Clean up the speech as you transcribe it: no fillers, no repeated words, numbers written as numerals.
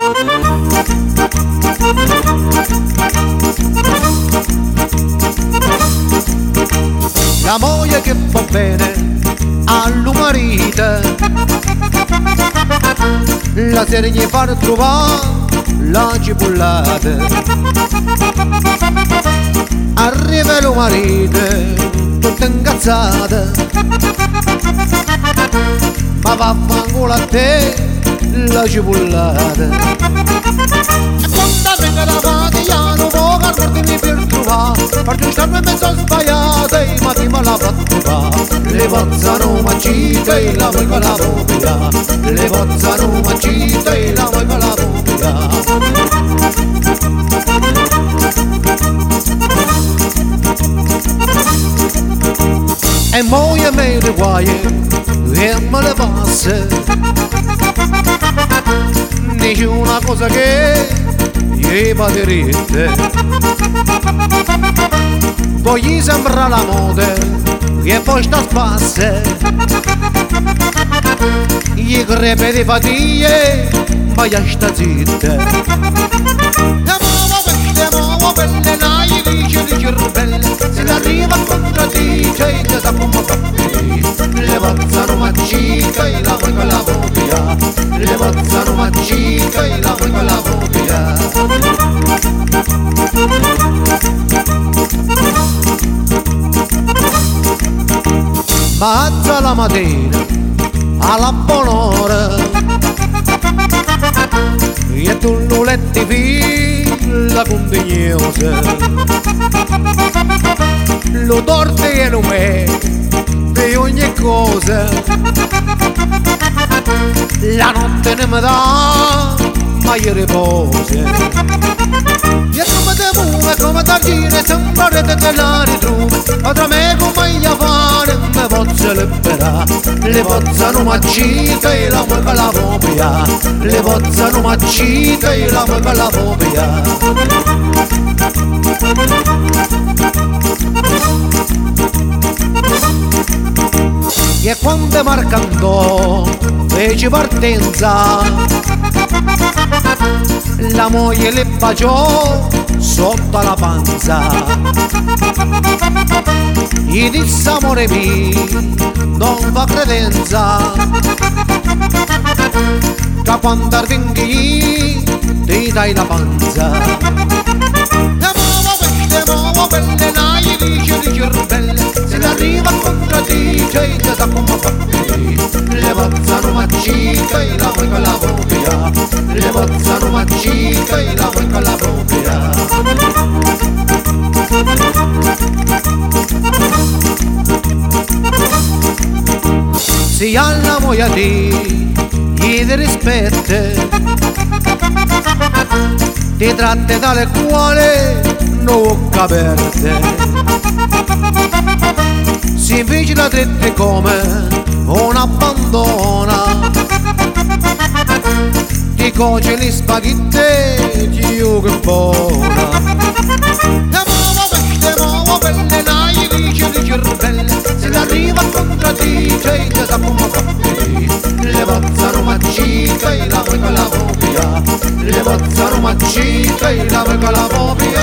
La moglie che fa bene al marito, la sera gli fa trovare la cipollata. Arriva il marito tutto incazzato, ma vaffanculo a te la cipollata. E quando venga la vadiano vuoi guardarmi per trovare, perché stanno in mezzo sbagliata e ma prima la fattura. Le pozzano macita e la vuoi con la bobia, le pozzano macita e la vuoi con la bobia. E moglie me le guaie e me le passa, dice una cosa che gli va diritta, poi gli sembra la moda e poi sta spassa, gli crepe di fatiglie ma gli sta zitta. E muovo quelle là gli dice di cervelle, se l'arriva a contraddice e sa come fa. Le pozzano maccica e la vuoi con la bobia, le pozzano maccica e la vuoi con la bobia. Ma alza la mattina alla buon'ora e tu non letti fila condignosa, lo torte e lo me di ogni cosa, la notte ne mi dà ma io riposo. E come te muove, come t'argine, sembra che te la ritrovi, ma tra me come gli fare mi posso liberare. Le pozzano macita e la vuoi con la bobia, le pozzano macita e la vuoi con la bobia. E quando marcando fece partenza, la moglie le baciò sotto la panza, gli disse amore mio non fa credenza, che quando arvinghi ti dai la panza. E muovo quelle là gli dice di cervelle, se l'arriva a contraddice e sa come fa. Le pozzano maccica e la vuoi con la bobia, le pozzano maccica e la vuoi con la bobia. Si alla moglie di gli rispetta, ti tratta dalle quale non caperte, si vigila dritti come un'abbandona, ti cuoce gli spaghetti io che buona. E muovo quelle là gli dice di cervelle, se l'arriva a contraddice e sa come fa. Le pozzano maccica e la vuoi con la bobia, le pozzano maccica e la vuoi con la bobia.